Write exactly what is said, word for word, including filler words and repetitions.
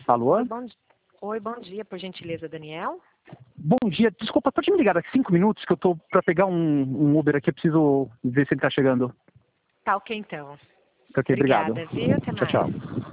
Alô? Oi, bom, Oi, bom dia, por gentileza, Daniel. Bom dia. Desculpa, pode me ligar daqui cinco minutos que eu tô para pegar um, um Uber aqui. Eu preciso ver se ele tá chegando. Tá ok, então. Ok, Obrigada, obrigado. viu? Até Tchau, mais. tchau.